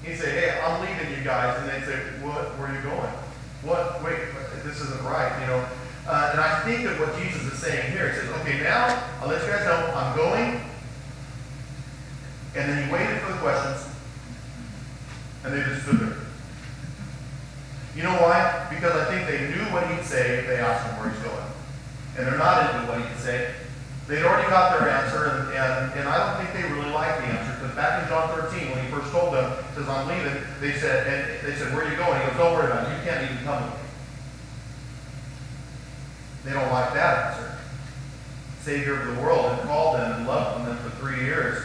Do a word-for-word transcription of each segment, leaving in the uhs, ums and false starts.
He'd say, hey, I'm leaving you guys. And they'd say, what? Where are you going? What? Wait, this isn't right, you know. Uh, and I think that what Jesus is saying here, he says, okay, now I'll let you guys know I'm going. And then he waited for the questions. And they just stood there. You know why? Because I think they knew what he'd say if they asked him where he's going. And they're not into what he'd say. They'd already got their answer, and, and, and I don't think they really liked the answer. Because back in John thirteen, when he first told them, he says, I'm leaving, they said, and they said, where are you going? He goes, don't worry about it. You can't even come with me. They don't like that answer. Savior of the world had called them and loved them for three years.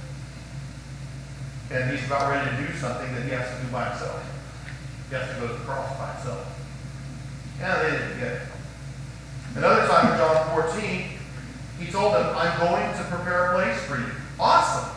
And he's about ready to do something that he has to do by himself. He has to go to the cross by himself. Yeah, they didn't get it. Another time in John fourteen, he told them, I'm going to prepare a place for you. Awesome.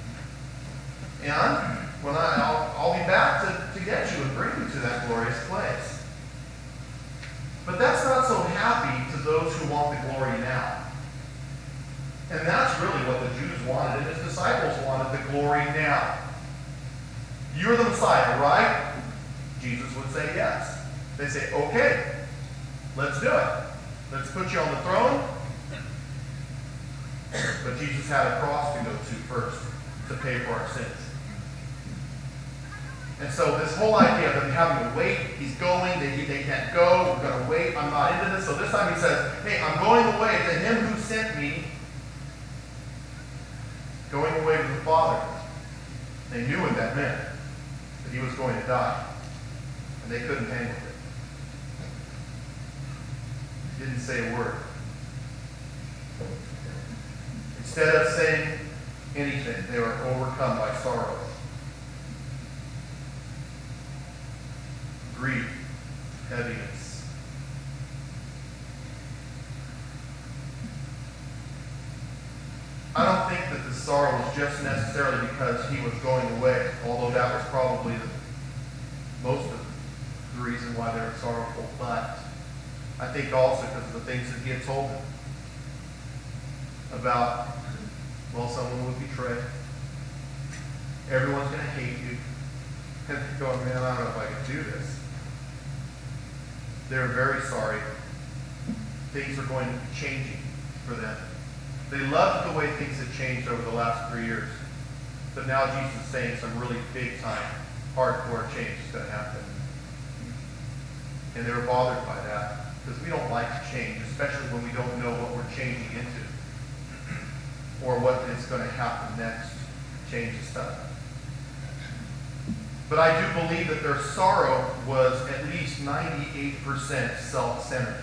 And when I, I'll, I'll be back to, to get you and bring you to that glorious place. But that's not so happy to those who want the glory now. And that's really what the Jews wanted, and his disciples wanted the glory now. You're the Messiah, right? Jesus would say yes. They say, okay, let's do it. Let's put you on the throne. But Jesus had a cross to go to first to pay for our sins. And so this whole idea of them having to wait, he's going, they, they can't go, we're going to wait, I'm not into this. So this time he says, hey, I'm going away to him who sent me, going away to the Father. They knew what that meant, that he was going to die. And they couldn't hang with it. He didn't say a word. Instead of saying anything, they were overcome by sorrow, grief, heaviness. I don't think that the sorrow was just necessarily because he was going away, although that was probably the, most of the reason why they were sorrowful. But I think also because of the things that he had told them about, well, someone would betray. Everyone's going to hate you. And they're going, man, I don't know if I can do this. They're very sorry. Things are going to be changing for them. They loved the way things had changed over the last three years. But now Jesus is saying some really big time, hardcore change is going to happen. And they were bothered by that. Because we don't like to change, especially when we don't know what we're changing into. Or what is going to happen next. Change is stuff. But I do believe that their sorrow was at least ninety-eight percent self-centered.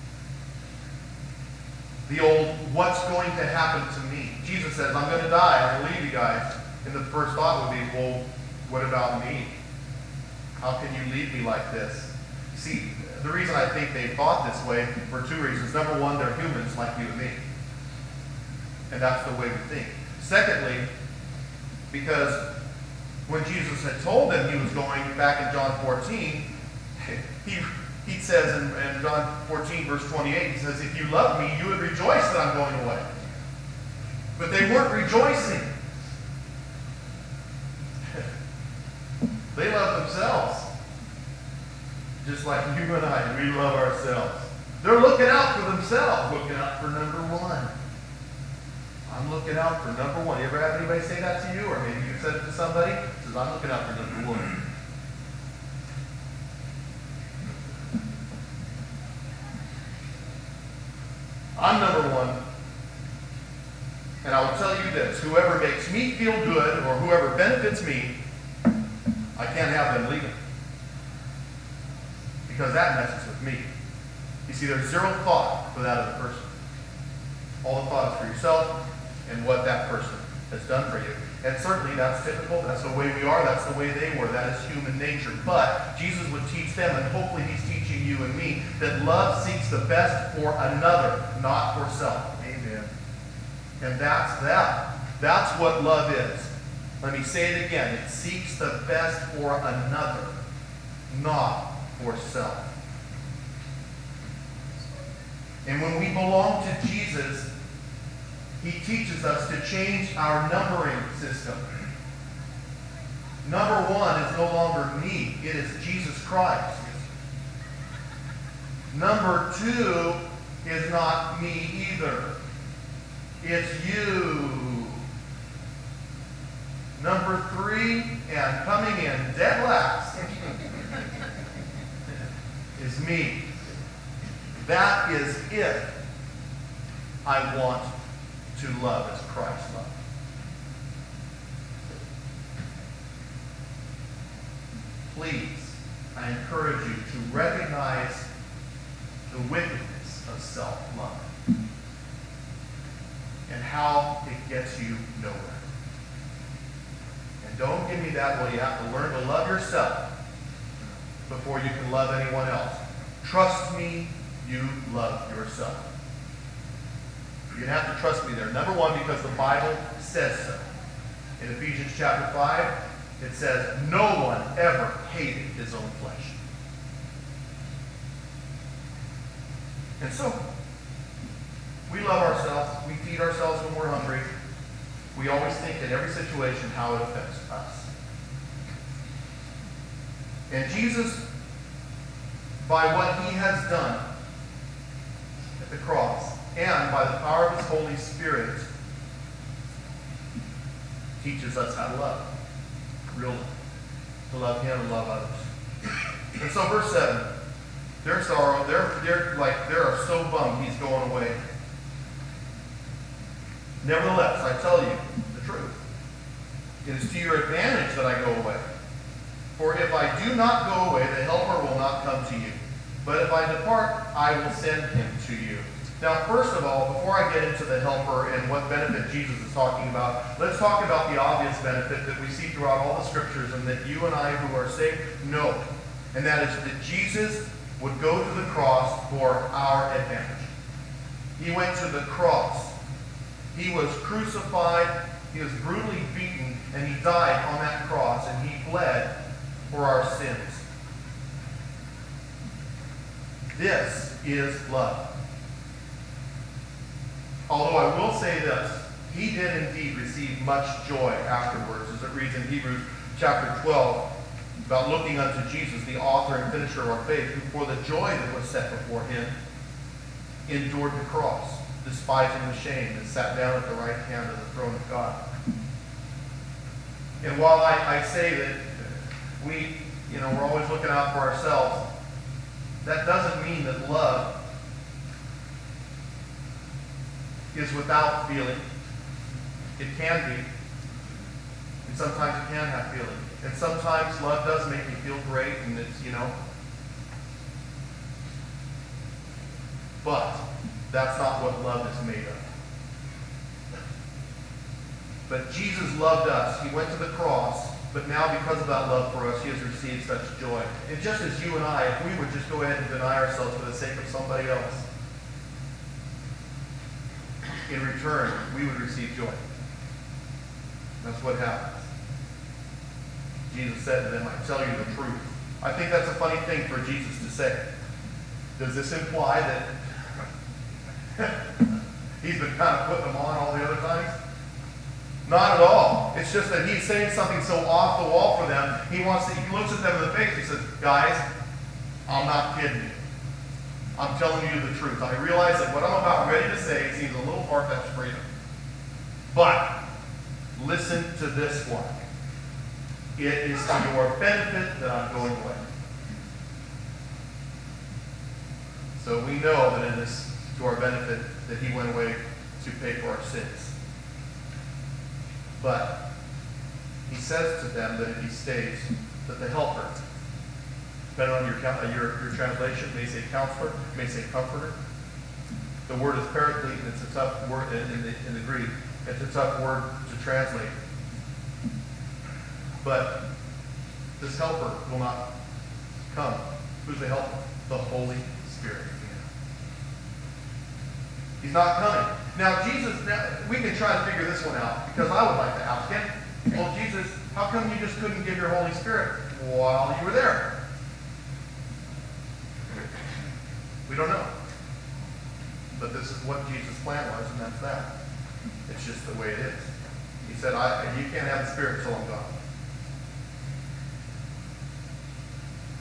The old, what's going to happen to me? Jesus says, I'm going to die. I'm going to leave you guys. And the first thought would be, well, what about me? How can you leave me like this? See, the reason I think they thought this way for two reasons. Number one, they're humans like you and me. And that's the way we think. Secondly, because when Jesus had told them he was going back in John fourteen, he, he says in, in John fourteen, verse twenty-eight, he says, if you love me, you would rejoice that I'm going away. But they weren't rejoicing. They love themselves. Just like you and I, we love ourselves. They're looking out for themselves, looking out for number one. I'm looking out for number one. You ever have anybody say that to you? Or maybe you said it to somebody? It says, I'm looking out for number one. I'm number one. And I will tell you this. Whoever makes me feel good or whoever benefits me, I can't have them leaving. Because that messes with me. You see, there's zero thought for that other person. All the thought is for yourself and what that person has done for you. And certainly that's typical. That's the way we are. That's the way they were. That is human nature. But Jesus would teach them, and hopefully he's teaching you and me, that love seeks the best for another, not for self. Amen. And that's that. That's what love is. Let me say it again. It seeks the best for another, not for self. And when we belong to Jesus, he teaches us to change our numbering system. Number one is no longer me. It is Jesus Christ. Number two is not me either. It's you. Number three, and coming in dead last, is me. That is if I want to love as Christ loved. Please, I encourage you to recognize the wickedness of self-love and how it gets you nowhere. And don't give me that, well, you have to learn to love yourself before you can love anyone else. Trust me, you love yourself. You're going to have to trust me there. Number one, because the Bible says so. In Ephesians chapter five, it says, no one ever hated his own flesh. And so, we love ourselves. We feed ourselves when we're hungry. We always think in every situation how it affects us. And Jesus, by what he has done at the cross, and by the power of his Holy Spirit, teaches us how to love. Real love. To love him and love others. And so verse seven, they're sorrow, they're, they're like, they're so bummed he's going away. Nevertheless, I tell you the truth. It is to your advantage that I go away. For if I do not go away, the Helper will not come to you. But if I depart, I will send him to you. Now, first of all, before I get into the Helper and what benefit Jesus is talking about, let's talk about the obvious benefit that we see throughout all the Scriptures and that you and I who are saved know. And that is that Jesus would go to the cross for our advantage. He went to the cross. He was crucified, he was brutally beaten, and he died on that cross, and he bled for our sins. This is love. Although I will say this, he did indeed receive much joy afterwards, as it reads in Hebrews chapter twelve, about looking unto Jesus, the author and finisher of our faith, who for the joy that was set before him endured the cross, despising the shame, and sat down at the right hand of the throne of God. And while I, I say that we, you know, we're always looking out for ourselves, that doesn't mean that love is without feeling. It can be. And sometimes it can have feeling. And sometimes love does make me feel great, and it's, you know. But that's not what love is made of. But Jesus loved us. He went to the cross, but now because of that love for us, he has received such joy. And just as you and I, if we would just go ahead and deny ourselves for the sake of somebody else, in return, we would receive joy. That's what happens. Jesus said to them, I tell you the truth. I think that's a funny thing for Jesus to say. Does this imply that he's been kind of putting them on all the other times? Not at all. It's just that he's saying something so off the wall for them. He wants to, he looks at them in the face and says, guys, I'm not kidding you. I'm telling you the truth. I realize that what I'm about ready to say seems a little far-fetched for you. But listen to this one. It is to your benefit that I'm going away. So we know that it is to our benefit that he went away to pay for our sins. But he says to them that if he stays, that the Helper, depending on your, your, your translation, may say counselor, may say comforter. The word is paraclete, and it's a tough word in, in, the, in the Greek. It's a tough word to translate. But this Helper will not come. Who's the Helper? The Holy Spirit. He's not coming. Now, Jesus, now, we can try to figure this one out, because I would like to ask him, well, Jesus, how come you just couldn't give your Holy Spirit while you were there? We don't know. But this is what Jesus' plan was, and that's that. It's just the way it is. He said, I, you can't have the Spirit until I'm gone.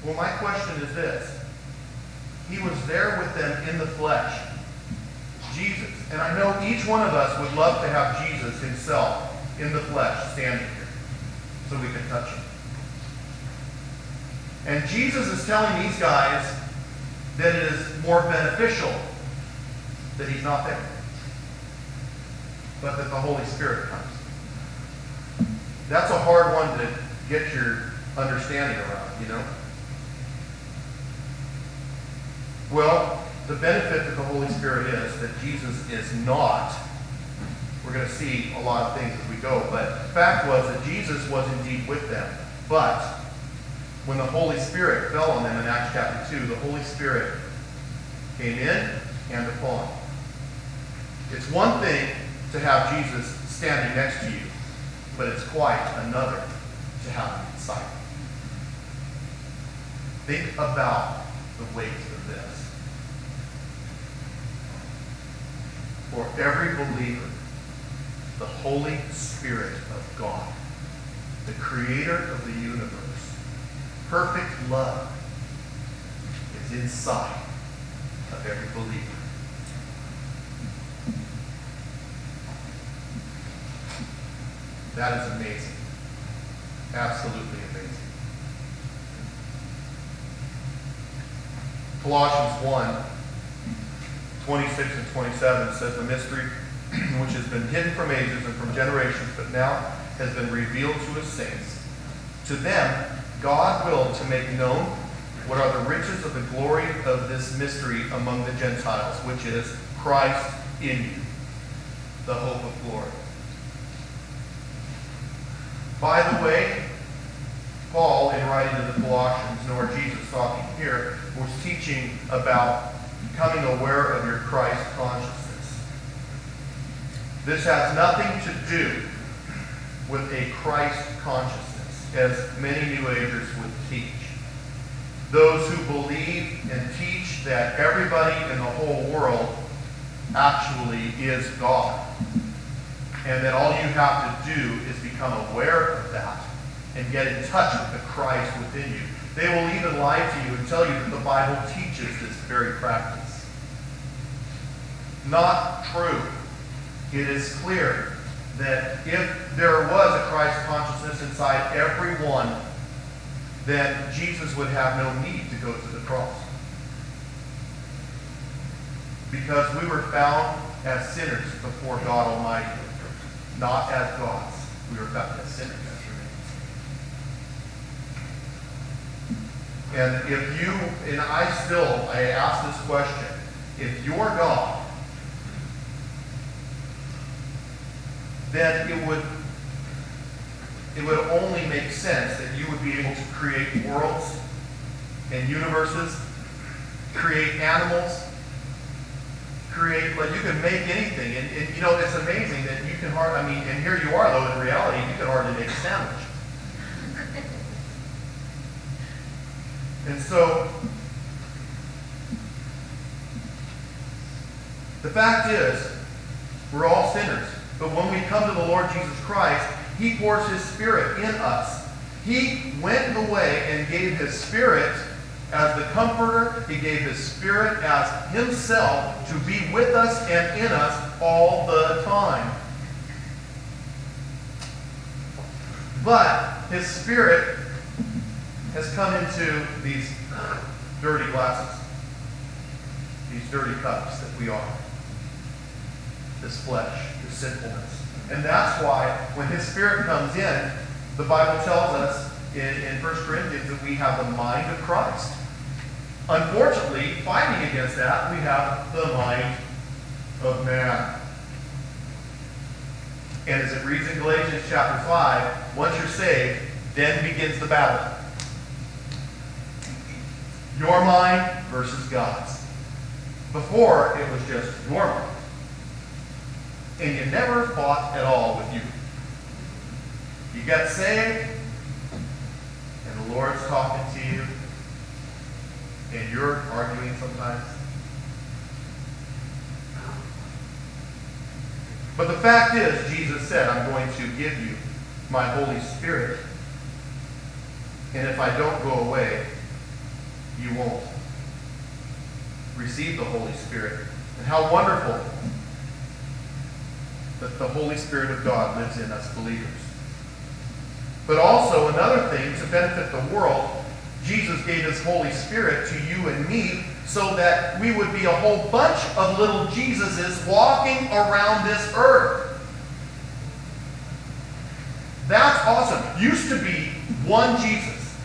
Well, my question is this. He was there with them in the flesh. Jesus. And I know each one of us would love to have Jesus himself in the flesh standing here so we can touch him. And Jesus is telling these guys that it is more beneficial that he's not there, but that the Holy Spirit comes. That's a hard one to get your understanding around, you know? Well, the benefit that the Holy Spirit is that Jesus is not. We're going to see a lot of things as we go, but the fact was that Jesus was indeed with them. But when the Holy Spirit fell on them in Acts chapter two, the Holy Spirit came in and upon. It's one thing to have Jesus standing next to you, but it's quite another to have him inside. Think about the weight of this. For every believer, the Holy Spirit of God, the creator of the universe, perfect love, is inside of every believer. That is amazing. Absolutely amazing. Colossians one, twenty-six and twenty-seven says, the mystery which has been hidden from ages and from generations, but now has been revealed to his saints. To them, God willed to make known what are the riches of the glory of this mystery among the Gentiles, which is Christ in you, the hope of glory. By the way, Paul, in writing to the Colossians, nor Jesus talking here, was teaching about becoming aware of your Christ consciousness. This has nothing to do with a Christ consciousness, as many New Agers would teach. Those who believe and teach that everybody in the whole world actually is God, and that all you have to do is become aware of that and get in touch with the Christ within you. They will even lie to you and tell you that the Bible teaches this very practice. Not true. It is clear that if there was a Christ consciousness inside everyone, then Jesus would have no need to go to the cross. Because we were found as sinners before God Almighty, not as gods. We were found as sinners. And if you, and I still, I ask this question, if you're God, then it would, it would only make sense that you would be able to create worlds and universes, create animals, create, like you can make anything. And, and you know, it's amazing that you can hardly, I mean, and here you are though, in reality, you can hardly make a sandwich. And so, the fact is, we're all sinners. But when we come to the Lord Jesus Christ, he pours his Spirit in us. He went away and gave his Spirit as the Comforter. He gave his Spirit as himself to be with us and in us all the time. But his Spirit has come into these dirty glasses, these dirty cups that we are, this flesh, this sinfulness. And that's why when his Spirit comes in, the Bible tells us in, in First Corinthians that we have the mind of Christ. Unfortunately, fighting against that, we have the mind of man. And as it reads in Galatians chapter five, once you're saved, then begins the battle. Your mind versus God's. Before, it was just your mind. And you never fought at all with you. You got saved, and the Lord's talking to you, and you're arguing sometimes. But the fact is, Jesus said, I'm going to give you my Holy Spirit. And if I don't go away, you won't receive the Holy Spirit. And how wonderful that the Holy Spirit of God lives in us believers. But also another thing, to benefit the world, Jesus gave his Holy Spirit to you and me so that we would be a whole bunch of little Jesuses walking around this earth. That's awesome. Used to be one Jesus.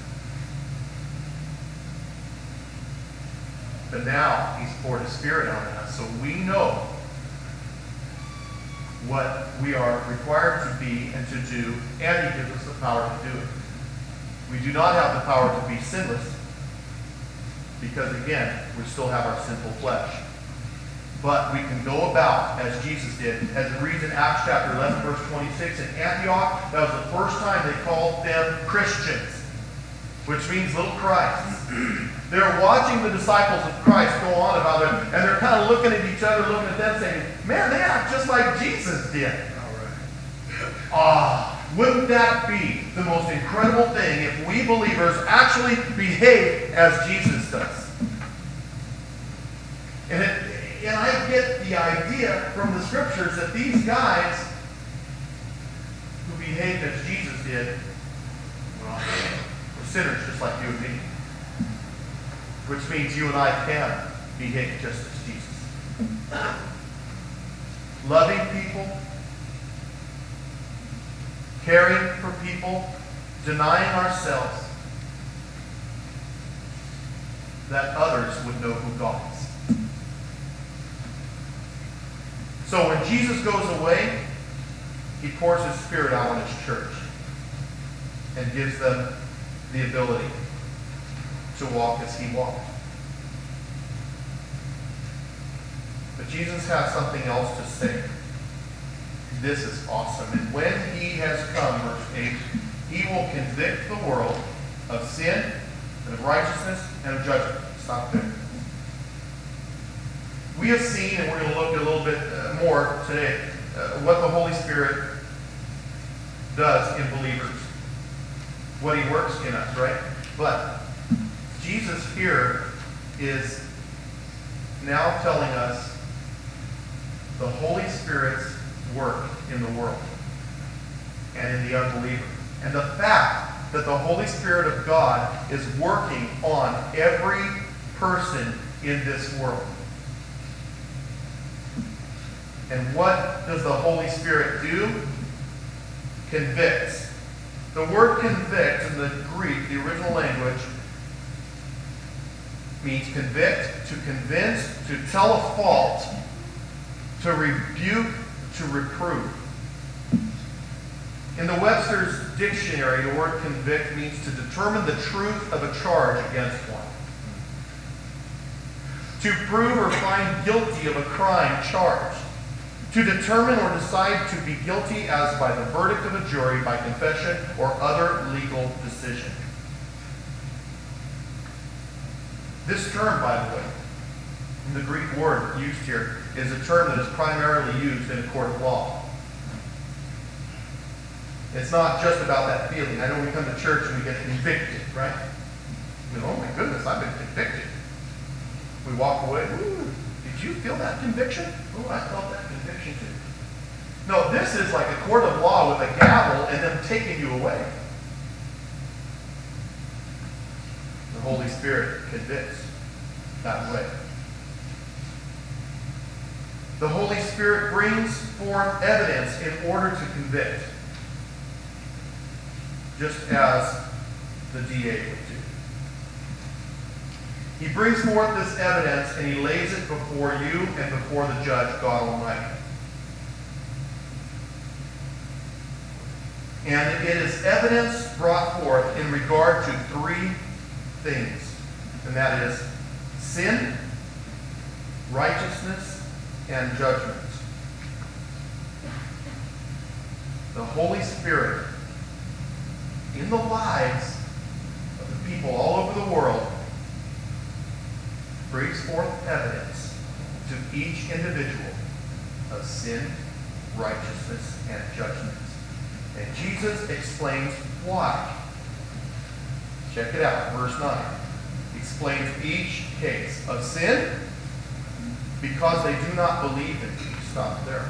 But now he's poured his Spirit on us, so we know what we are required to be and to do, and he gives us the power to do it. We do not have the power to be sinless because, again, we still have our sinful flesh. But we can go about as Jesus did. As it reads in Acts chapter eleven, verse twenty-six, in Antioch, that was the first time they called them Christians, which means little Christ. They're watching the disciples of Christ go on about it, and they're kind of looking at each other, looking at them, saying, man, they act just like Jesus did. Ah, wouldn't that be the most incredible thing if we believers actually behave as Jesus does? And, it, and I get the idea from the scriptures that these guys who behaved as Jesus did, well, were sinners just like you and me. Which means you and I can behave just as Jesus. Loving people, caring for people, denying ourselves, that others would know who God is. So when Jesus goes away, he pours his Spirit out on his church and gives them the ability to walk as he walked. But Jesus has something else to say. This is awesome. And when he has come, verse eight, he will convict the world of sin and of righteousness and of judgment. Stop there. We have seen, and we're going to look a little bit uh, more today, uh, what the Holy Spirit does in believers. What he works in us, right? But Jesus here is now telling us the Holy Spirit's work in the world and in the unbeliever. And the fact that the Holy Spirit of God is working on every person in this world. And what does the Holy Spirit do? Convicts. The word convict in the Greek, the original language, means convict, to convince, to tell a fault, to rebuke, to reprove. In the Webster's dictionary, the word convict means to determine the truth of a charge against one. To prove or find guilty of a crime charged. To determine or decide to be guilty as by the verdict of a jury, by confession, or other legal decision. This term, by the way, the Greek word used here, is a term that is primarily used in a court of law. It's not just about that feeling. I know we come to church and we get convicted, right? We go, oh my goodness, I've been convicted. We walk away, ooh, did you feel that conviction? Oh, I felt that conviction too. No, this is like a court of law with a gavel and them taking you away. The Holy Spirit convicts that way. The Holy Spirit brings forth evidence in order to convict, just as the D A would do. He brings forth this evidence and he lays it before you and before the judge, God Almighty. And it is evidence brought forth in regard to three things, and that is sin, righteousness, and judgment. The Holy Spirit, in the lives of the people all over the world, brings forth evidence to each individual of sin, righteousness, and judgment. And Jesus explains why. Check it out, verse nine. He explains each case of sin because they do not believe in you. Stop there.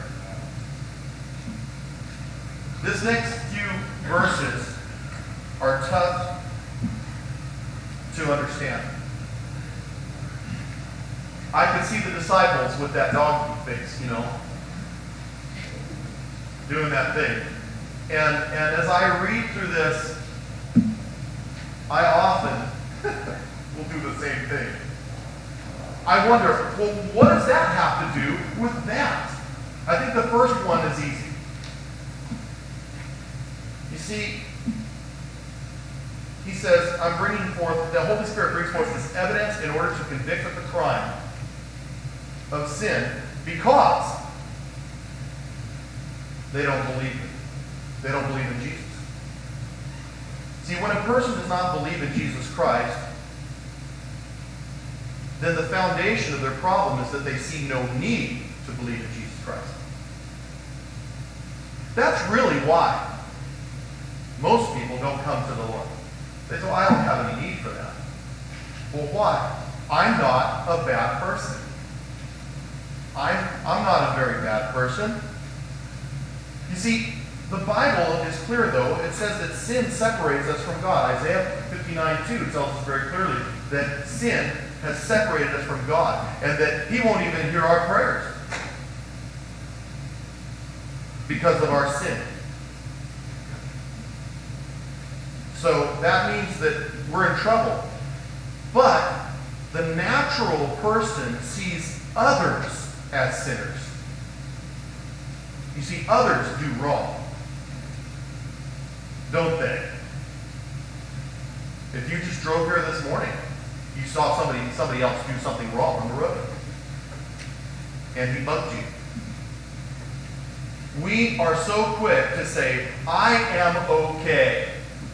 This next few verses are tough to understand. I could see the disciples with that dog face, you know, doing that thing. And, and as I read through this, I often will do the same thing. I wonder, well, what does that have to do with that? I think the first one is easy. You see, he says, I'm bringing forth, the Holy Spirit brings forth this evidence in order to convict of the crime of sin because they don't believe it. They don't believe in Jesus. See, when a person does not believe in Jesus Christ, then the foundation of their problem is that they see no need to believe in Jesus Christ. That's really why most people don't come to the Lord. They say, well, I don't have any need for that. Well, why? I'm not a bad person. I'm, I'm not a very bad person. You see, the Bible is clear, though. It says that sin separates us from God. Isaiah fifty-nine two tells us very clearly that sin has separated us from God and that He won't even hear our prayers because of our sin. So that means that we're in trouble. But the natural person sees others as sinners. You see, others do wrong, don't they? If you just drove here this morning, you saw somebody somebody else do something wrong on the road, and he bugged you. We are so quick to say, I am okay.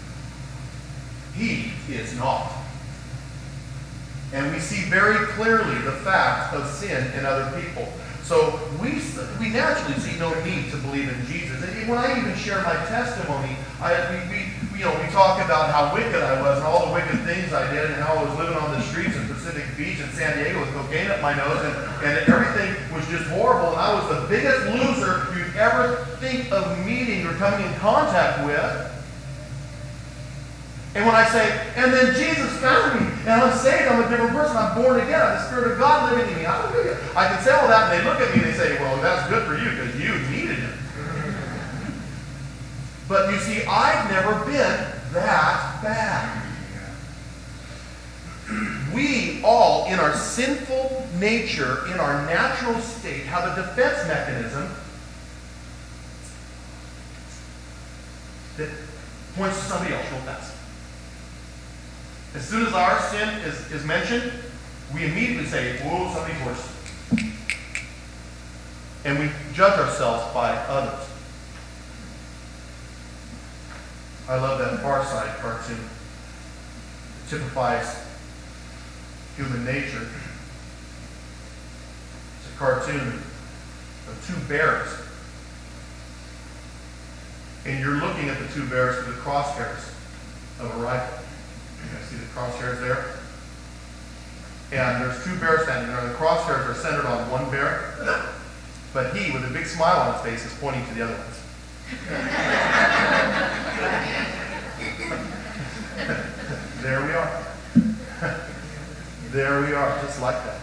He is not. And we see very clearly the fact of sin in other people. So we we naturally see no need to believe in Jesus. And when I even share my testimony, I, we, we, you know, we talk about how wicked I was and all the wicked things I did and how I was living on the streets in Pacific Beach in San Diego with cocaine up my nose and, and everything was just horrible. And I was the biggest loser you'd ever think of meeting or coming in contact with. And when I say, and then Jesus found me, and I'm saved, I'm a different person, I'm born again, I have the Spirit of God living in me, hallelujah. I can say all that, and they look at me and they say, well, that's good for you, because you needed Him. But you see, I've never been that bad. We all, in our sinful nature, in our natural state, have a defense mechanism that points to somebody else real fast. As soon as our sin is, is mentioned, we immediately say, whoa, somebody's worse. And we judge ourselves by others. I love that Far Side cartoon. It typifies human nature. It's a cartoon of two bears. And you're looking at the two bears through the crosshairs of a rifle. You guys see the crosshairs there? And there's two bears standing there. The crosshairs are centered on one bear, but he, with a big smile on his face, is pointing to the other ones. There we are. There we are, just like that.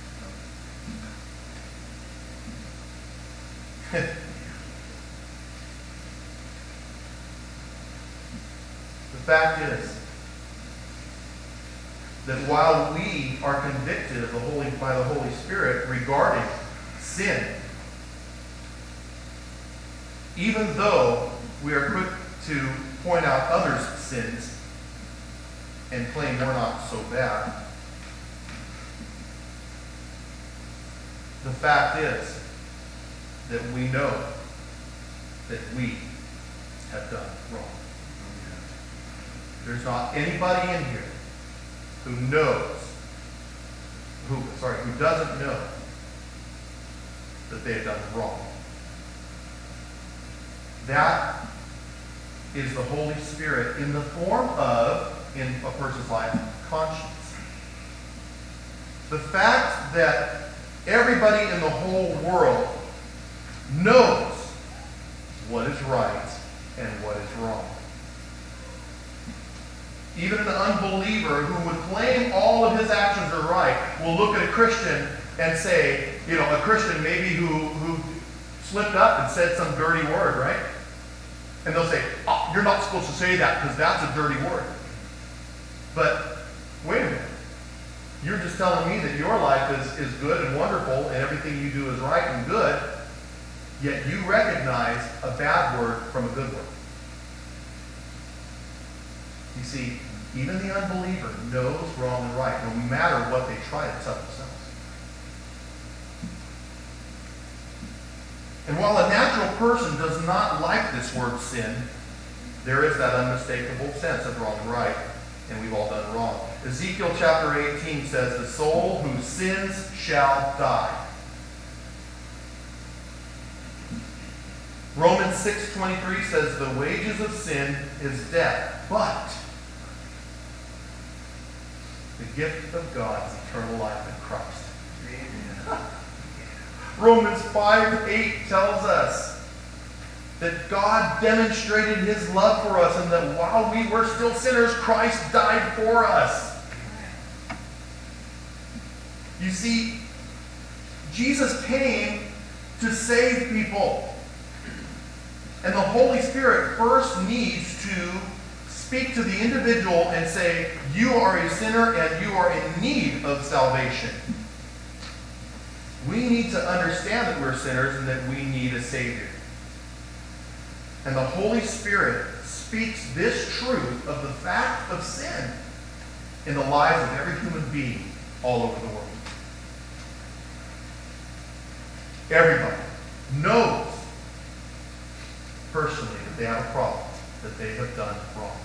The fact is that while we are convicted of the Holy, by the Holy Spirit regarding sin, even though we are quick to point out others' sins and claim we're not so bad, the fact is that we know that we have done wrong. There's not anybody in here who knows, who, sorry, who doesn't know that they have done wrong. That is the Holy Spirit in the form of, in a person's life, conscience. The fact that everybody in the whole world knows what is right and what is wrong. Even an unbeliever who would claim all of his actions are right will look at a Christian and say, you know, a Christian maybe who, who slipped up and said some dirty word, right? And they'll say, oh, you're not supposed to say that because that's a dirty word. But wait a minute. You're just telling me that your life is, is good and wonderful and everything you do is right and good, yet you recognize a bad word from a good word. You see, even the unbeliever knows wrong and right, no matter what they try to tell themselves. And while a natural person does not like this word sin, there is that unmistakable sense of wrong and right, and we've all done wrong. Ezekiel chapter eighteen says, the soul who sins shall die. Romans six twenty-three says, the wages of sin is death, but the gift of God is eternal life in Christ. Amen. Romans five eight tells us that God demonstrated his love for us and that while we were still sinners, Christ died for us. You see, Jesus came to save people. And the Holy Spirit first needs to speak to the individual and say, you are a sinner and you are in need of salvation. We need to understand that we're sinners and that we need a Savior. And the Holy Spirit speaks this truth of the fact of sin in the lives of every human being all over the world. Everybody knows personally that they have a problem, that they have done wrong.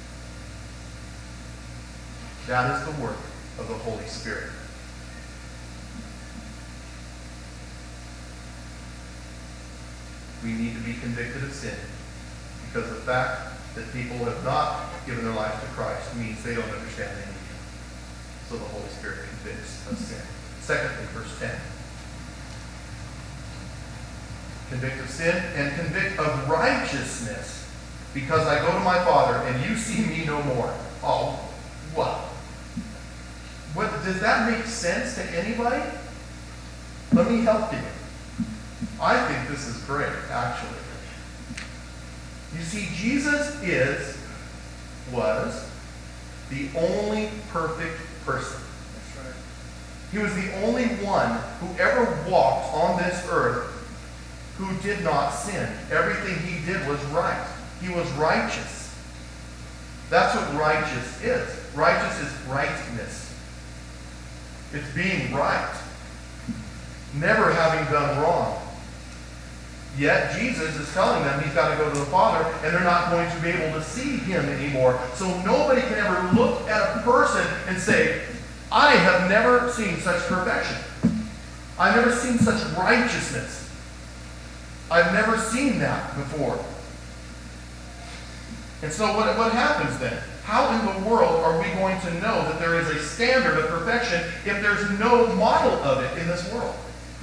That is the work of the Holy Spirit. We need to be convicted of sin because the fact that people have not given their life to Christ means they don't understand anything. So the Holy Spirit convicts of sin. Secondly, verse ten. Convict of sin and convict of righteousness, because I go to my Father and you see me no more. Oh, what? What does that make sense to anybody? Let me help you. I think this is great, actually. You see, Jesus is, was, the only perfect person. That's right. He was the only one who ever walked on this earth who did not sin. Everything he did was right. He was righteous. That's what righteous is. Righteous is rightness. It's being right. Never having done wrong. Yet Jesus is telling them he's got to go to the Father, and they're not going to be able to see him anymore. So nobody can ever look at a person and say, I have never seen such perfection. I've never seen such righteousness. I've never seen that before. And so what, what happens then? How in the world are we going to know that there is a standard of perfection if there's no model of it in this world?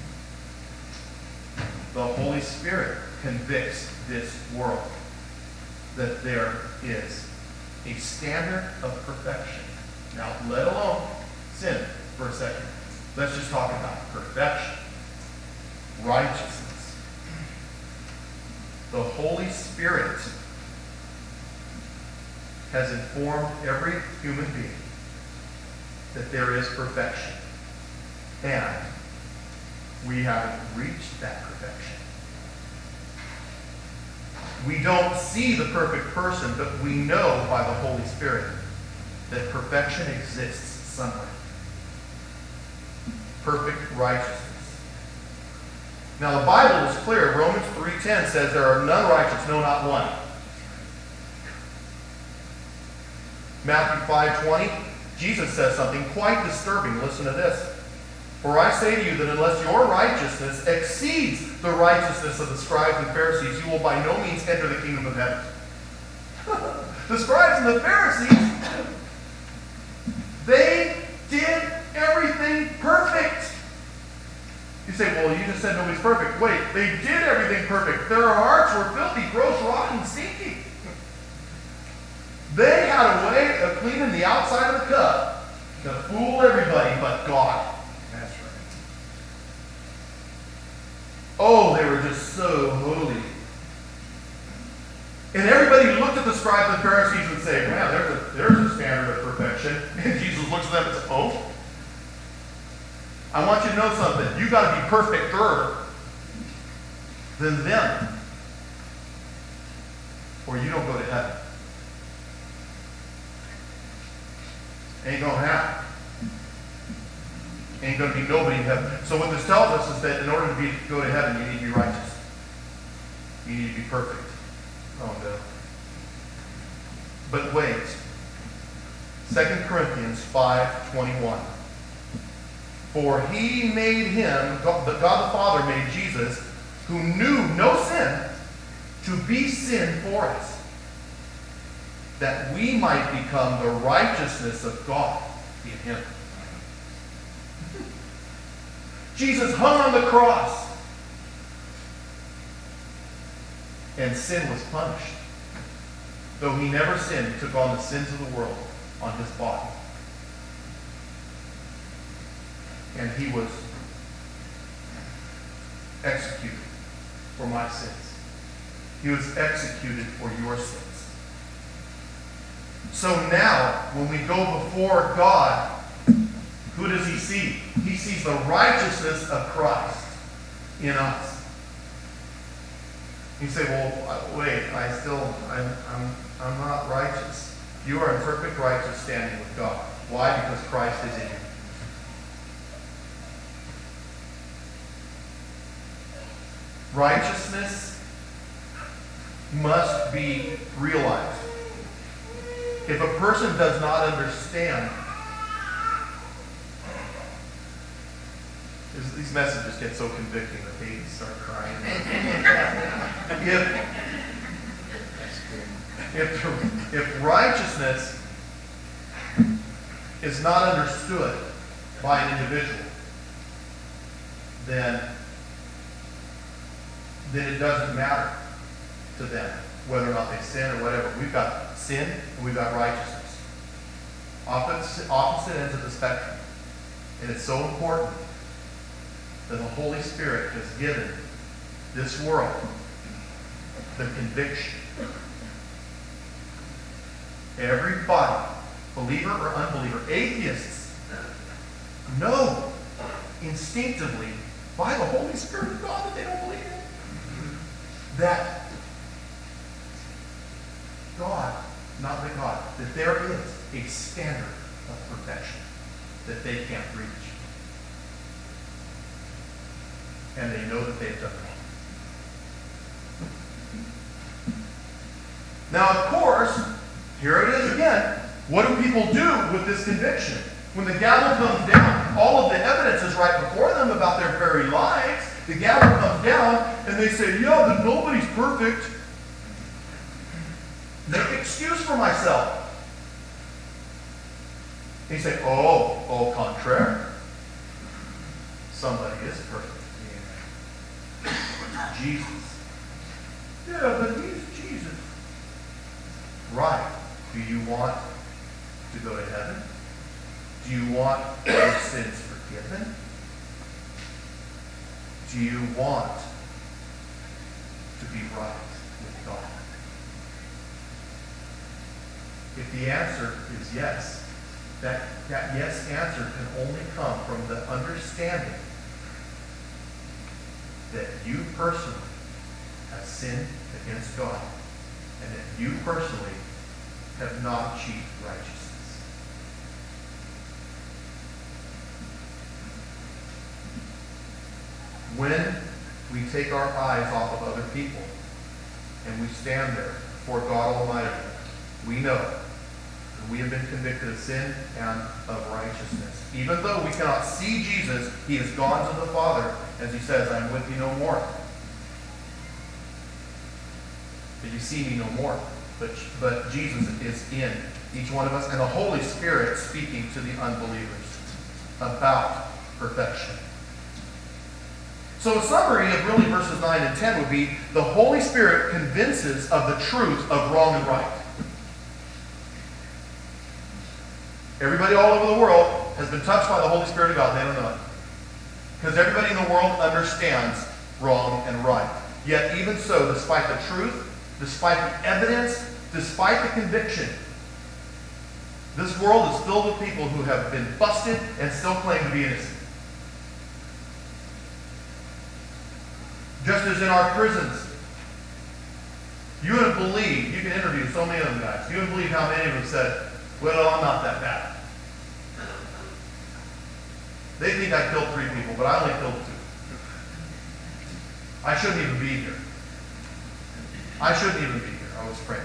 The Holy Spirit convicts this world that there is a standard of perfection. Now, let alone sin for a second. Let's just talk about perfection. Righteousness. The Holy Spirit has informed every human being that there is perfection. And we haven't reached that perfection. We don't see the perfect person, but we know by the Holy Spirit that perfection exists somewhere. Perfect righteousness. Now the Bible is clear. Romans three ten says there are none righteous, no, not one. Matthew five twenty, Jesus says something quite disturbing. Listen to this. For I say to you that unless your righteousness exceeds the righteousness of the scribes and Pharisees, you will by no means enter the kingdom of heaven. The scribes and the Pharisees, they did everything said nobody's perfect. Wait, they did everything perfect. Their hearts were filthy, gross, rotten, stinky. They had a way of cleaning the outside of the cup to fool everybody but God. That's right. Oh, they were just so holy. And everybody looked at the scribes and Pharisees and say, man, there's a, there's a standard of perfection. And Jesus looks at them and says, oh, I want you to know something. You got to be perfecter than them, or you don't go to heaven. Ain't going to happen. Ain't going to be nobody in heaven. So what this tells us is that in order to be go to heaven, you need to be righteous. You need to be perfect. Oh no. But wait. Second Corinthians five twenty-one. For he made him, God the Father made Jesus, who knew no sin, to be sin for us, that we might become the righteousness of God in him. Jesus hung on the cross, and sin was punished. Though he never sinned, he took on the sins of the world on his body. And he was executed for my sins. He was executed for your sins. So now, when we go before God, who does he see? He sees the righteousness of Christ in us. You say, well, wait, I still, I'm, I'm, I'm not righteous. You are in perfect righteous standing with God. Why? Because Christ is in you. Righteousness must be realized. If a person does not understand, these messages get so convicting that babies start crying. if, if, if righteousness is not understood by an individual, then then it doesn't matter to them whether or not they sin or whatever. We've got sin and we've got righteousness. Opposite, opposite ends of the spectrum. And it's so important that the Holy Spirit has given this world the conviction. Everybody, believer or unbeliever, atheists, know instinctively by the Holy Spirit of God that they don't believe in. That God, not that God, that there is a standard of perfection that they can't reach. And they know that they've done wrong. Now, of course, here it is again. What do people do with this conviction? When the gavel comes down, all of the evidence is right before them about their very lives. The gavel comes down, and they say, yeah, but nobody's perfect. Make an excuse for myself. And you say, oh, au contraire. Somebody is perfect. Yeah. Jesus. Yeah, but he's Jesus. Right. Do you want to go to heaven? Do you want your sins forgiven? Do you want to be right with God? If the answer is yes, that, that yes answer can only come from the understanding that you personally have sinned against God and that you personally have not achieved righteousness. When we take our eyes off of other people and we stand there before God Almighty, we know that we have been convicted of sin and of righteousness. Even though we cannot see Jesus, he has gone to the Father, as he says, I am with you no more. But you see me no more. But, but Jesus is in each one of us, and the Holy Spirit speaking to the unbelievers about perfection. So a summary of really verses nine and ten would be, the Holy Spirit convinces of the truth of wrong and right. Everybody all over the world has been touched by the Holy Spirit of God, and they don't know it. Because everybody in the world understands wrong and right. Yet even so, despite the truth, despite the evidence, despite the conviction, this world is filled with people who have been busted and still claim to be innocent. Just as in our prisons, you wouldn't believe, you can interview so many of them guys, you wouldn't believe how many of them said, well, I'm not that bad. They think I killed three people, but I only killed two. I shouldn't even be here. I shouldn't even be here. I was praying.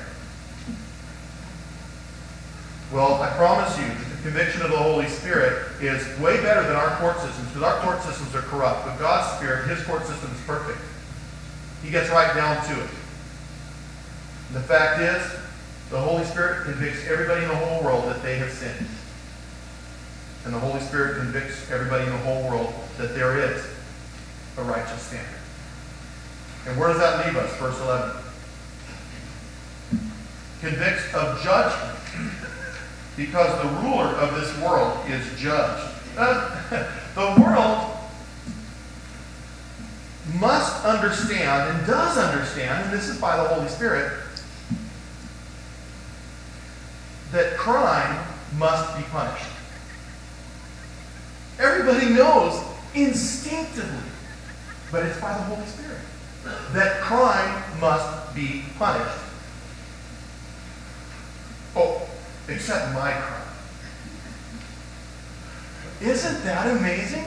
Well, I promise you that the conviction of the Holy Spirit is way better than our court systems, because our court systems are corrupt. But God's Spirit, His court system is perfect. He gets right down to it. And the fact is, the Holy Spirit convicts everybody in the whole world that they have sinned. And the Holy Spirit convicts everybody in the whole world that there is a righteous standard. And where does that leave us? Verse eleven. Convicts of judgment, because the ruler of this world is judged. Uh, the world must understand, and does understand, and this is by the Holy Spirit, that crime must be punished. Everybody knows instinctively, but it's by the Holy Spirit, that crime must be punished. Oh, except my crime. Isn't that amazing?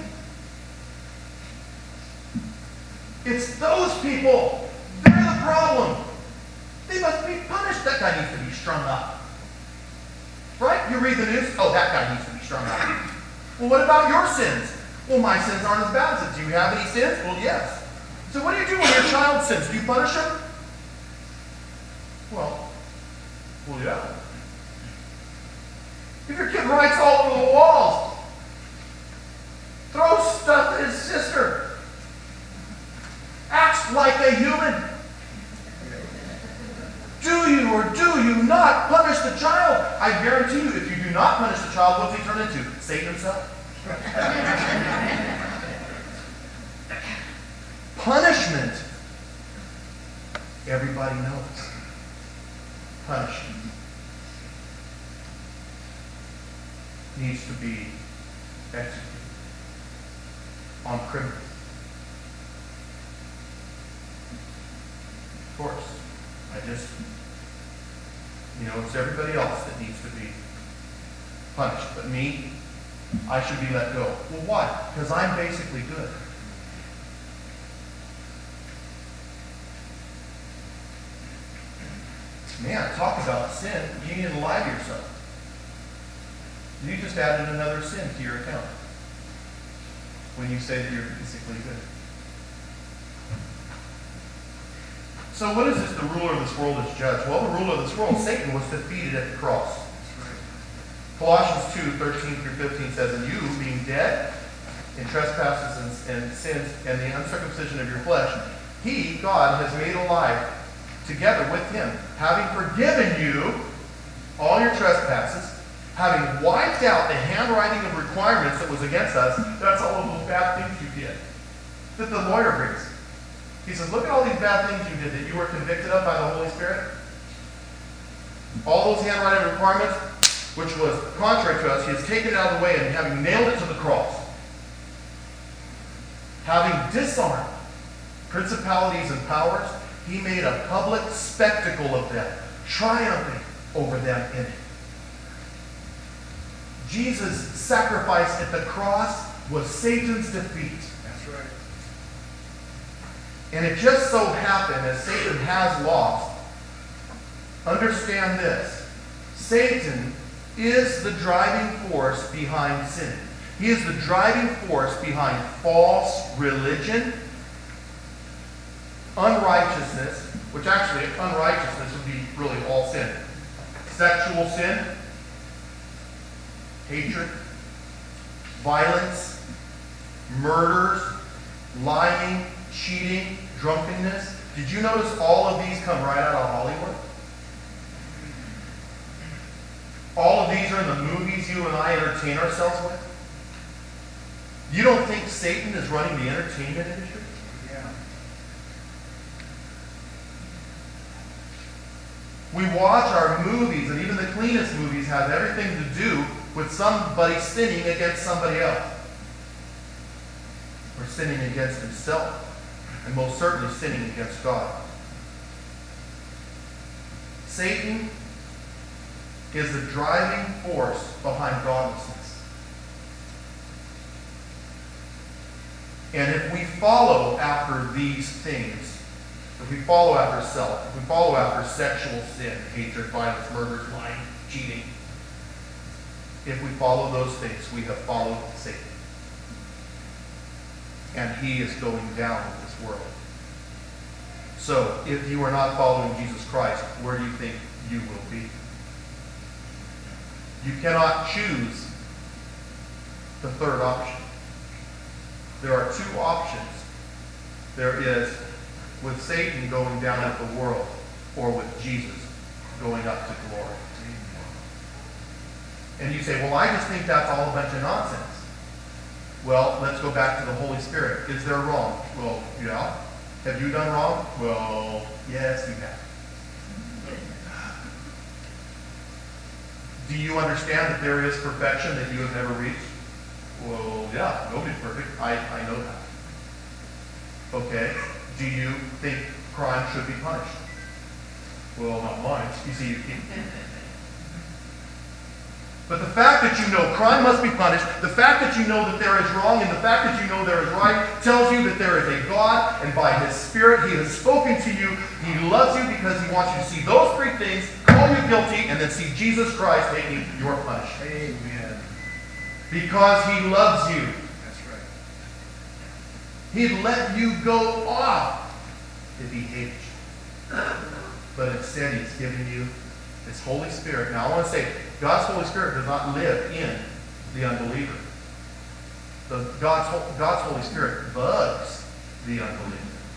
It's those people. They're the problem. They must be punished. That guy needs to be strung up. Right? You read the news. Oh, that guy needs to be strung up. Well, what about your sins? Well, my sins aren't as bad as it. Do you have any sins? Well, yes. So what do you do when your child sins? Do you punish him? Well, well, yeah. If your kid writes all over the walls, throws stuff at his sister, acts like a human, do you or do you not punish the child? I guarantee you, if you do not punish the child, what's he turn into? Satan himself. Punishment. Everybody knows. Punishment needs to be executed on criminals. Of course. I just, you know, it's everybody else that needs to be punished. But me, I should be let go. Well, why? Because I'm basically good. Man, talk about sin. You need to lie to yourself. You just added another sin to your account when you say that you're basically good. So what is this, the ruler of this world is judged? Well, the ruler of this world, Satan, was defeated at the cross. Colossians two, thirteen through fifteen says, and you, being dead in trespasses and, and sins and the uncircumcision of your flesh, he, God, has made alive together with him, having forgiven you all your trespasses, having wiped out the handwriting of requirements that was against us. That's all of those bad things you did that the lawyer brings. He says, look at all these bad things you did that you were convicted of by the Holy Spirit. All those handwriting requirements, which was contrary to us, he has taken it out of the way, and having nailed it to the cross, having disarmed principalities and powers, he made a public spectacle of them, triumphing over them in it. Jesus' sacrifice at the cross was Satan's defeat. That's right. And it just so happened, as Satan has lost, understand this: Satan is the driving force behind sin. He is the driving force behind false religion, unrighteousness, which actually unrighteousness would be really all sin. Sexual sin, hatred, violence, murders, lying, cheating, drunkenness. Did you notice all of these come right out of Hollywood? All of these are in the movies you and I entertain ourselves with. You don't think Satan is running the entertainment industry? Yeah. We watch our movies, and even the cleanest movies have everything to do with somebody sinning against somebody else. Or sinning against himself. And most certainly sinning against God. Satan is the driving force behind godlessness. And if we follow after these things, if we follow after self, if we follow after sexual sin, hatred, violence, murder, lying, cheating, if we follow those things, we have followed Satan. And he is going down in this world. So, if you are not following Jesus Christ, where do you think you will be? You cannot choose the third option. There are two options. There is with Satan going down with the world, or with Jesus going up to glory. And you say, well, I just think that's all a bunch of nonsense. Well, let's go back to the Holy Spirit. Is there wrong? Well, yeah. Have you done wrong? Well, yes, you have. Do you understand that there is perfection that you have never reached? Well, yeah, nobody's perfect. I, I know that. Okay. Do you think crime should be punished? Well, not mine. You see, you can't. But the fact that you know crime must be punished, the fact that you know that there is wrong, and the fact that you know there is right, tells you that there is a God, and by His Spirit He has spoken to you. He loves you because He wants you to see those three things, call you guilty, and then see Jesus Christ taking your punishment. Amen. Because He loves you. That's right. He'd let you go off if He hated you. But instead He's giving you His Holy Spirit. Now I want to say, God's Holy Spirit does not live in the unbeliever. The, God's, God's Holy Spirit bugs the unbeliever.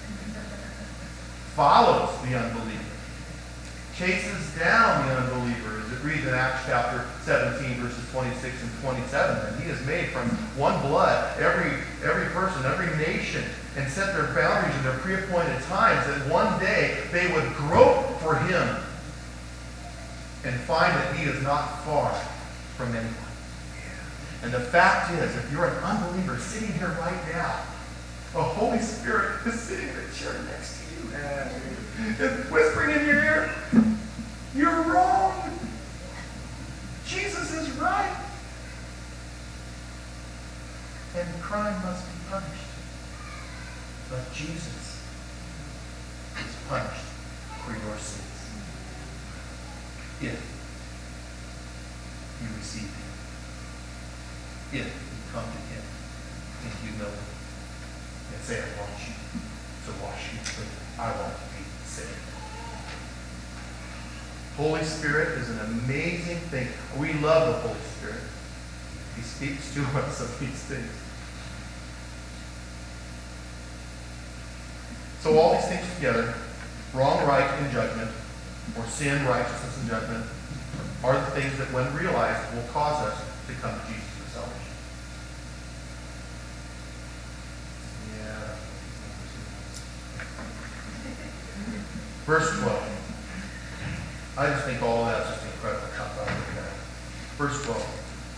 Follows the unbeliever. Chases down the unbeliever. As it reads in Acts chapter seventeen, verses twenty-six and twenty-seven. And He has made from one blood every, every person, every nation, and set their boundaries and their pre-appointed times that one day they would grope for Him and find that He is not far from anyone. And the fact is, if you're an unbeliever sitting here right now, the Holy Spirit is sitting in the chair next to you. It's whispering in your ear, you're wrong. Jesus is right. And crime must be punished. But Jesus is punished for your sins. If you receive Him. If you come to Him in humility and say, I want you to wash me clean. I want to be saved. Holy Spirit is an amazing thing. We love the Holy Spirit. He speaks to us of these things. So all these things together, wrong, right, and judgment, or sin, righteousness, and judgment, are the things that, when realized, will cause us to come to Jesus for salvation. Yeah. Verse twelve. I just think all of that's just incredible. Verse twelve.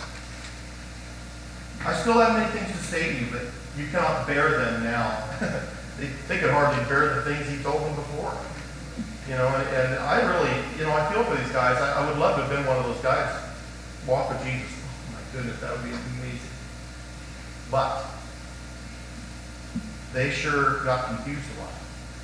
I still have many things to say to you, but you cannot bear them now. they, they could hardly bear the things He told them before. You know, and, and I really, you know, I feel for these guys. I, I would love to have been one of those guys. Walk with Jesus. Oh my goodness, that would be amazing. But they sure got confused a lot.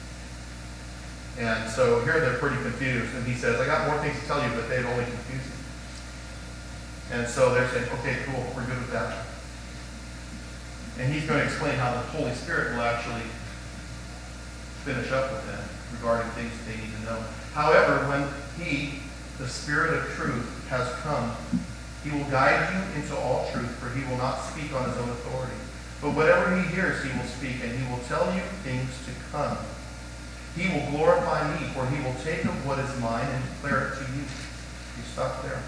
And so here they're pretty confused. And He says, I got more things to tell you, but they'd only confuse you. And so they're saying, okay, cool, we're good with that. And He's going to explain how the Holy Spirit will actually finish up with them regarding things that they need to know. However, when He, the Spirit of truth, has come, He will guide you into all truth, for He will not speak on His own authority, But whatever he hears, he will speak, and he will tell you things to come. He will glorify me, for he will take of what is mine and declare it to you. You stop there.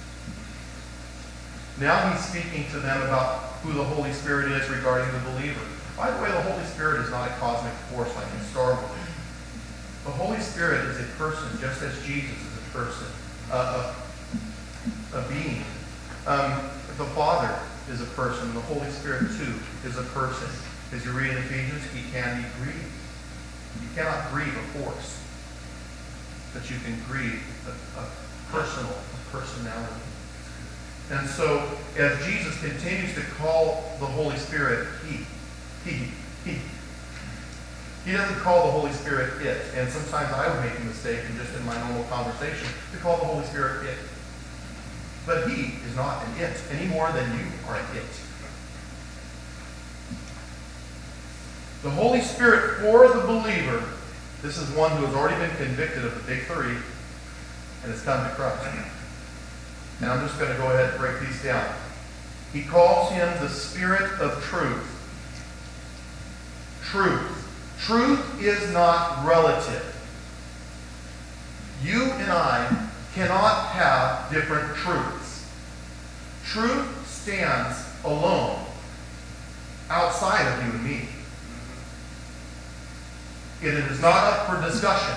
Now he's speaking to them about who the Holy Spirit is regarding the believer. By the way, the Holy Spirit is not a cosmic force like in Star Wars. The Holy Spirit is a person, just as Jesus is a person, uh, a, a being. Um, the Father is a person. The Holy Spirit, too, is a person. As you read in Ephesians, he can be grieved. You cannot grieve a force, but you can grieve a, a personal a personality. And so, as Jesus continues to call the Holy Spirit he, he, he, he doesn't call the Holy Spirit it. And sometimes I would make a mistake, and just in my normal conversation, to call the Holy Spirit it. But he is not an it, any more than you are an it. The Holy Spirit for the believer, this is one who has already been convicted of the big three and has come to Christ. And I'm just going to go ahead and break these down. He calls him the Spirit of truth. Truth. Truth is not relative. You and I cannot have different truths. Truth stands alone, outside of you and me. It is not up for discussion.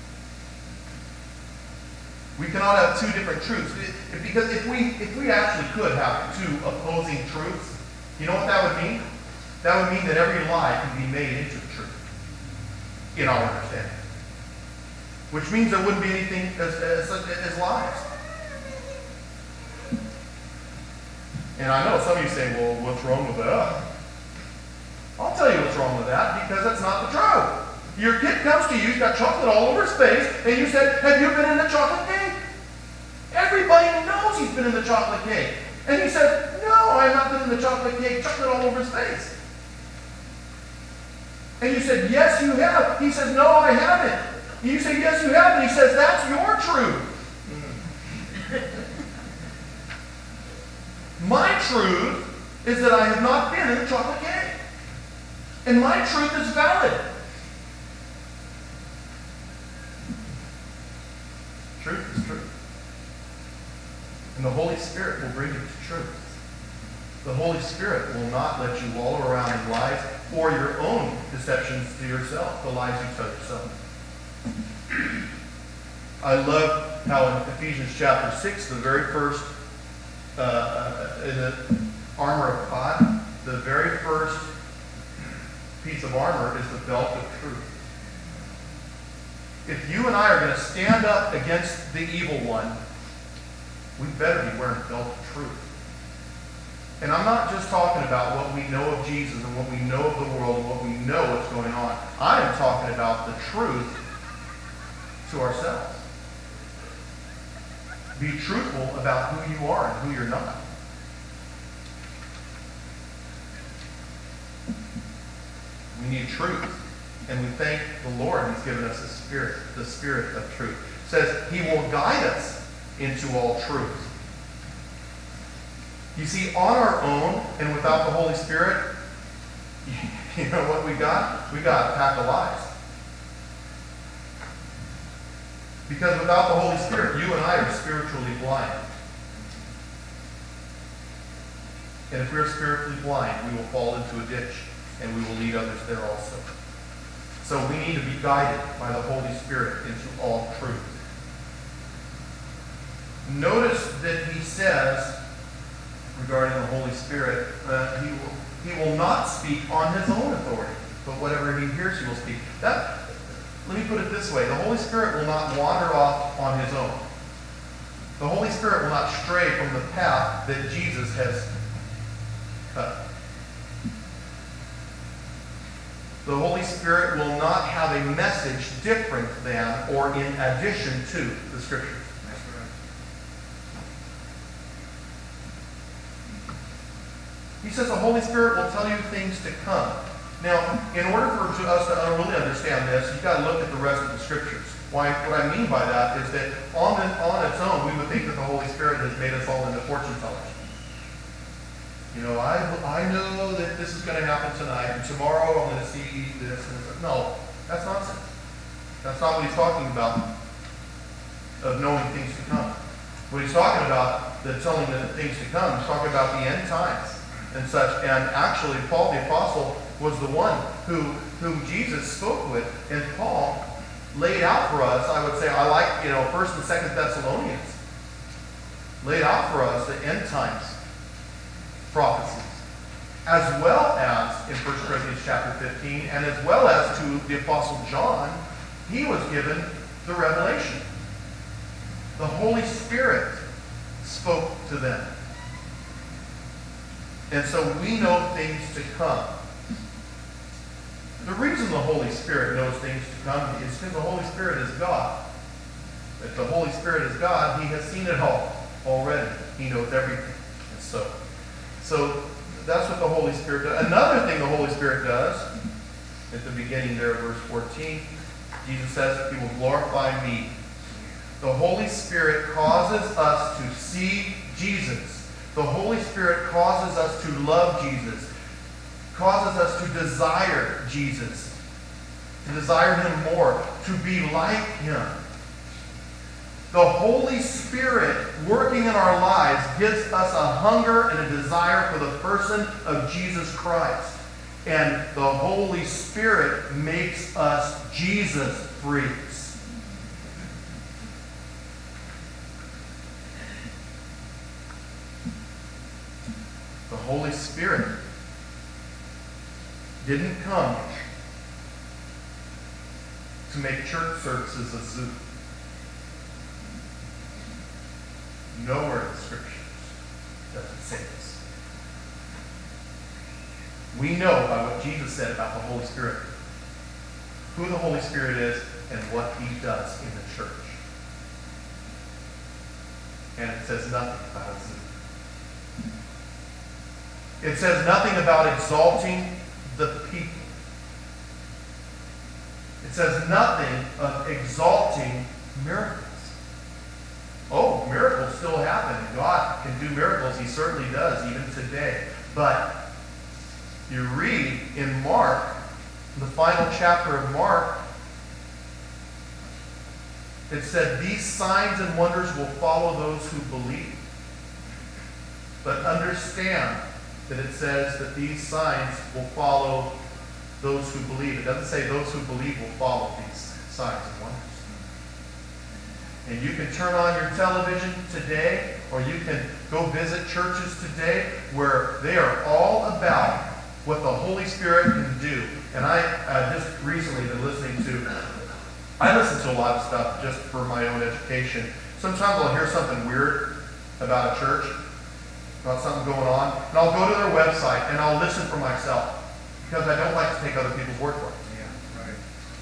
We cannot have two different truths. It, because if we if we actually could have two opposing truths, you know what that would mean? That would mean that every lie can be made into the truth, in our understanding. Which means there wouldn't be anything as, as, as lies. And I know some of you say, well, what's wrong with that? I'll tell you what's wrong with that, because that's not the truth. Your kid comes to you, he's got chocolate all over his face, and you said, have you been in the chocolate cake? Everybody knows he's been in the chocolate cake. And he said, no, I have not been in the chocolate cake, chocolate all over his face. And you said, yes, you have. He says, no, I haven't. And you say, yes, you have. And he says, that's your truth. My truth is that I have not been in the chocolate cake. And my truth is valid. Truth is truth. And the Holy Spirit will bring you to truth. The Holy Spirit will not let you wallow around in lies or your own deceptions to yourself, the lies you tell yourself. I love how in Ephesians chapter six, the very first uh, in the armor of God, the very first piece of armor is the belt of truth. If you and I are going to stand up against the evil one, we better be wearing the belt of truth. And I'm not just talking about what we know of Jesus and what we know of the world and what we know what's going on. I am talking about the truth to ourselves. Be truthful about who you are and who you're not. We need truth. And we thank the Lord He's given us the Spirit, the Spirit of truth. It says He will guide us into all truth. You see, on our own and without the Holy Spirit, you know what we got? We got a pack of lies. Because without the Holy Spirit, you and I are spiritually blind. And if we're spiritually blind, we will fall into a ditch and we will lead others there also. So we need to be guided by the Holy Spirit into all truth. Notice that he says, regarding the Holy Spirit, uh, he will he will not speak on his own authority, but whatever he hears, he will speak. That, let me put it this way: the Holy Spirit will not wander off on his own. The Holy Spirit will not stray from the path that Jesus has cut. The Holy Spirit will not have a message different than or in addition to the Scriptures. He says the Holy Spirit will tell you things to come. Now, in order for us to really understand this, you've got to look at the rest of the Scriptures. Why? What I mean by that is that on, the, on its own, we would think that the Holy Spirit has made us all into fortune tellers. You know, I, I know that this is going to happen tonight, and tomorrow I'm going to see this and this. No, that's nonsense. That's not what he's talking about, of knowing things to come. What he's talking about, the telling the things to come, he's talking about the end times and such. And actually, Paul the Apostle was the one who whom Jesus spoke with. And Paul laid out for us, I would say, I like, you know, First and Second Thessalonians, laid out for us the end times prophecies, as well as in First Corinthians chapter fifteen, and as well as to the Apostle John, he was given the revelation. The Holy Spirit spoke to them. And so we know things to come. The reason the Holy Spirit knows things to come is because the Holy Spirit is God. If the Holy Spirit is God, he has seen it all already. He knows everything. And so, so that's what the Holy Spirit does. Another thing the Holy Spirit does, at the beginning there, verse fourteen, Jesus says, he will glorify me. The Holy Spirit causes us to see Jesus. The Holy Spirit causes us to love Jesus. Causes us to desire Jesus. To desire him more. To be like him. The Holy Spirit working in our lives gives us a hunger and a desire for the person of Jesus Christ. And the Holy Spirit makes us Jesus freaks. The Holy Spirit didn't come to make church services a zoo. Nowhere in the Scriptures does it say this. We know by what Jesus said about the Holy Spirit, who the Holy Spirit is and what he does in the church. And it says nothing about a zoo. It says nothing about exalting the people. It says nothing of exalting miracles. Oh, miracles still happen. God can do miracles. He certainly does, even today. But you read in Mark, the final chapter of Mark, it said, these signs and wonders will follow those who believe. But understand that it says that these signs will follow those who believe. It doesn't say those who believe will follow these signs and wonders. And you can turn on your television today, or you can go visit churches today where they are all about what the Holy Spirit can do. And I uh, just recently been listening to, I listen to a lot of stuff just for my own education. Sometimes I'll hear something weird about a church, about something going on, and I'll go to their website and I'll listen for myself because I don't like to take other people's word for it. Yeah, right.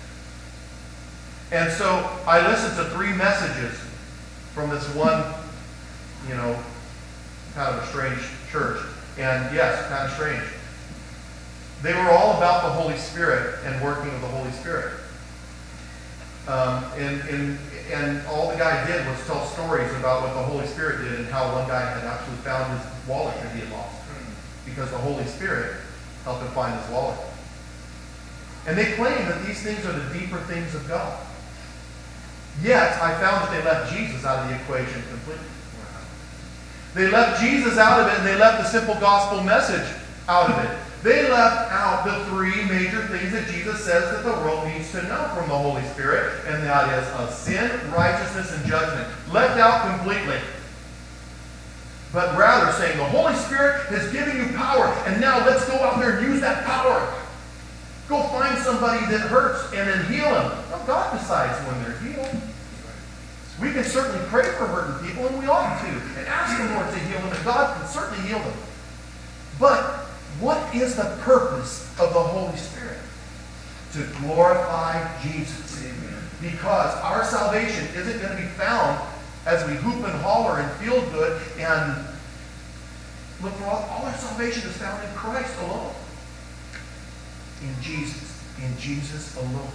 And so I listened to three messages from this one, you know, kind of a strange church. And yes, kind of strange. They were all about the Holy Spirit and working of the Holy Spirit. Um, and, and, and all the guy did was tell stories about what the Holy Spirit did and how one guy had actually found his wallet that he had lost. Because the Holy Spirit helped him find his wallet. And they claim that these things are the deeper things of God. Yet, I found that they left Jesus out of the equation completely. They left Jesus out of it, and they left the simple gospel message out of it. They left out the three major things that Jesus says that the world needs to know from the Holy Spirit, and that is of sin, righteousness, and judgment. Left out completely. But rather saying, the Holy Spirit is giving you power, and now let's go out there and use that power. Go find somebody that hurts and then heal them. Well, God decides when they're healed. We can certainly pray for hurting people, and we ought to, and ask the Lord to heal them, and God can certainly heal them. But what is the purpose of the Holy Spirit? To glorify Jesus. Amen. Because our salvation isn't going to be found as we hoop and holler and feel good and look for all, all our salvation is found in Christ alone. In Jesus. In Jesus alone.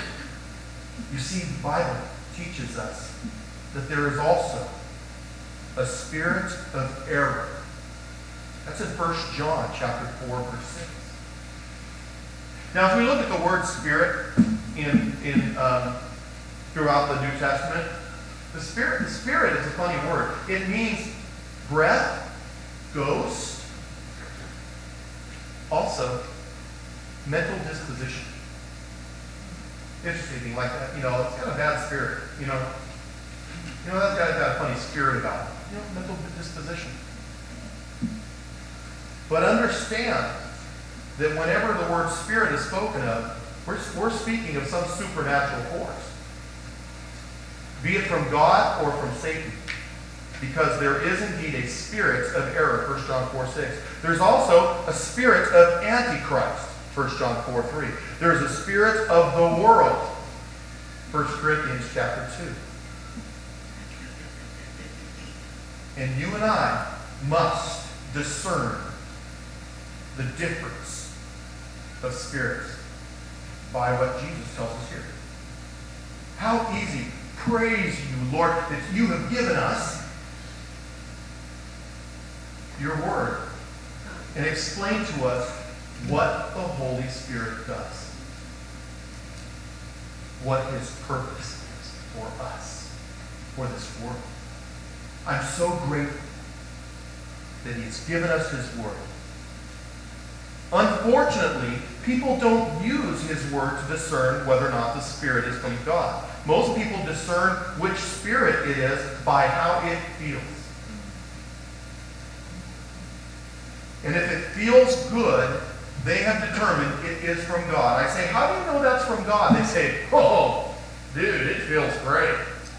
You see, the Bible teaches us that there is also a spirit of error. That's in First John chapter four, verse six. Now, if we look at the word spirit in, in um, throughout the New Testament, the spirit, the spirit is a funny word. It means breath, ghost, also mental disposition. Interesting thing like that. You know, it's got a bad spirit. You know, you know that guy's got a funny spirit about it. You know, mental disposition. But understand that whenever the word spirit is spoken of, we're, we're speaking of some supernatural force. Be it from God or from Satan. Because there is indeed a spirit of error, First John four six. There's also a spirit of Antichrist, First John four three. There's a spirit of the world, First Corinthians chapter two. And you and I must discern the difference of spirits by what Jesus tells us here. How easy, praise you, Lord, that you have given us your word and explain to us what the Holy Spirit does, what his purpose is for us, for this world. I'm so grateful that he's given us his word. Unfortunately, people don't use his word to discern whether or not the Spirit is from God. Most people discern which spirit it is by how it feels. And if it feels good, they have determined it is from God. I say, how do you know that's from God? They say, oh, dude, it feels great.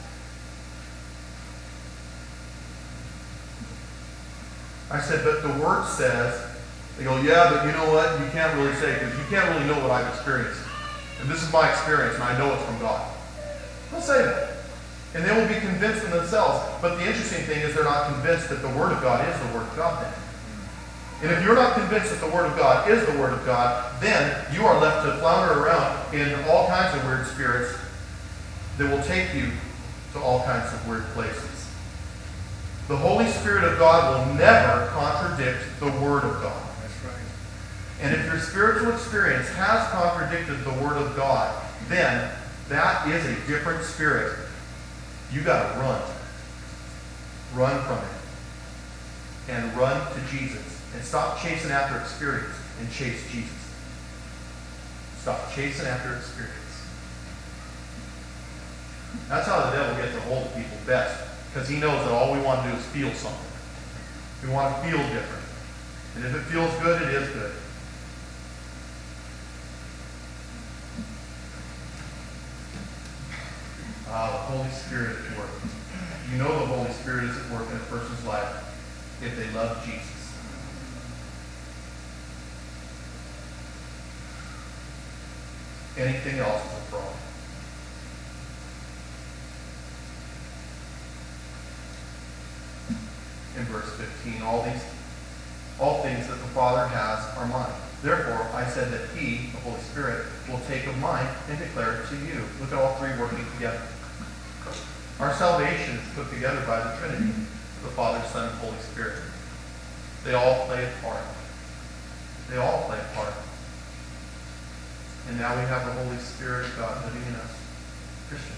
I said, but the word says, they go, yeah, but you know what? You can't really say, because you can't really know what I've experienced. And this is my experience, and I know it's from God. They'll say that. And they will be convinced in themselves. But the interesting thing is they're not convinced that the Word of God is the Word of God then. And if you're not convinced that the Word of God is the Word of God, then you are left to flounder around in all kinds of weird spirits that will take you to all kinds of weird places. The Holy Spirit of God will never contradict the Word of God. That's right. And if your spiritual experience has contradicted the Word of God, then that is a different spirit. You got to run. Run from it. And run to Jesus. And stop chasing after experience and chase Jesus. Stop chasing after experience. That's how the devil gets a hold of people best. Because he knows that all we want to do is feel something. We want to feel different. And if it feels good, it is good. Ah, the Holy Spirit at work. You know the Holy Spirit is at work in a person's life if they love Jesus. Anything else is a fraud. In verse fifteen, all these, all things that the Father has are mine. Therefore, I said that he, the Holy Spirit, will take of mine and declare it to you. Look at all three working together. Our salvation is put together by the Trinity, the Father, Son, and Holy Spirit. They all play a part. They all play a part. And now we have the Holy Spirit of God living in us, Christians.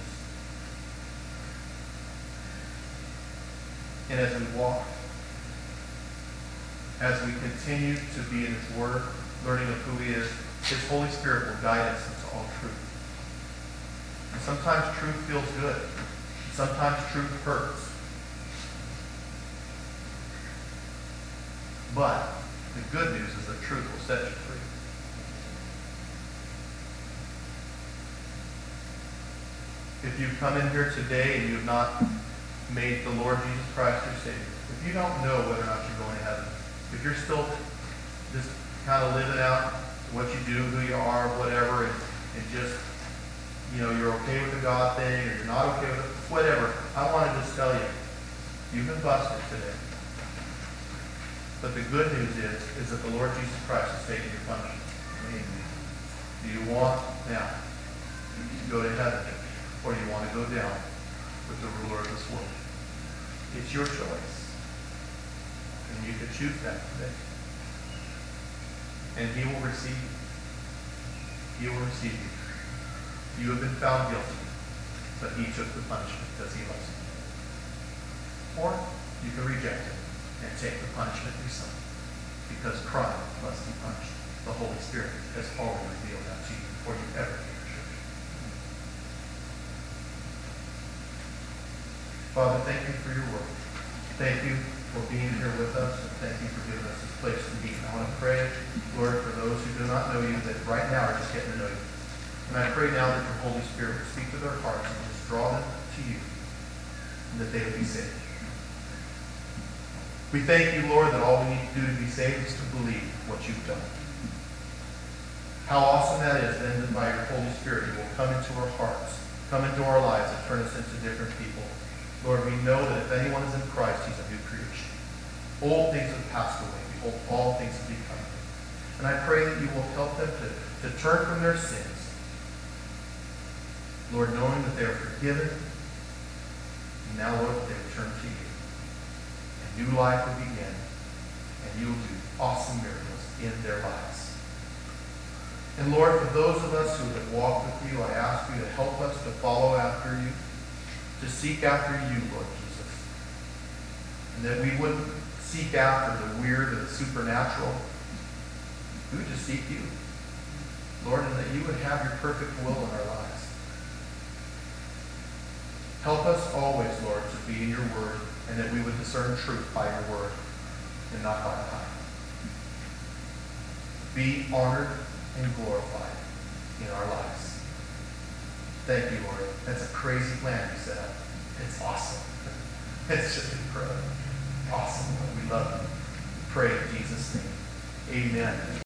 And as we walk, as we continue to be in his word, learning of who he is, his Holy Spirit will guide us into all truth. And sometimes truth feels good. Sometimes truth hurts. But the good news is that truth will set you free. If you've come in here today and you have not made the Lord Jesus Christ your Savior, if you don't know whether or not you're going to heaven, if you're still just kind of living out what you do, who you are, whatever, and, and just, you know, you're okay with the God thing, or you're not okay with it, whatever, I want to just tell you, you've been busted today. But the good news is, is that the Lord Jesus Christ has taken your punishment. Amen. Do you want now to go to heaven, or do you want to go down with the ruler of this world? It's your choice. And you can choose that today. And he will receive you. He will receive you. You have been found guilty, but he took the punishment because he loves you. Or you can reject it and take the punishment yourself, because crime must be punished. The Holy Spirit has already revealed that to you before you ever came to church. Father, thank you for your word. Thank you for being here with us, and thank you for giving us this place to meet. I want to pray, Lord, for those who do not know you, that right now are just getting to know you. And I pray now that your Holy Spirit will speak to their hearts and just draw them to you, and that they would be saved. We thank you, Lord, that all we need to do to be saved is to believe what you've done. How awesome that is, then, that by your Holy Spirit you will come into our hearts, come into our lives, and turn us into different people. Lord, we know that if anyone is in Christ, he's a new creation. Old things have passed away. Behold, all things have become new. And I pray that you will help them to, to turn from their sins. Lord, knowing that they are forgiven. And now, Lord, that they will turn to you. And new life will begin. And you will do awesome miracles in their lives. And Lord, for those of us who have walked with you, I ask you to help us to follow after you, to seek after you, Lord Jesus. And that we wouldn't seek after the weird or the supernatural. We would just seek you, Lord, and that you would have your perfect will in our lives. Help us always, Lord, to be in your word, and that we would discern truth by your word and not by the hype. Be honored and glorified in our lives. Thank you, Lord. That's a crazy plan you set up. It's awesome. It's just incredible. Awesome, Lord. We love you. Pray in Jesus' name. Amen.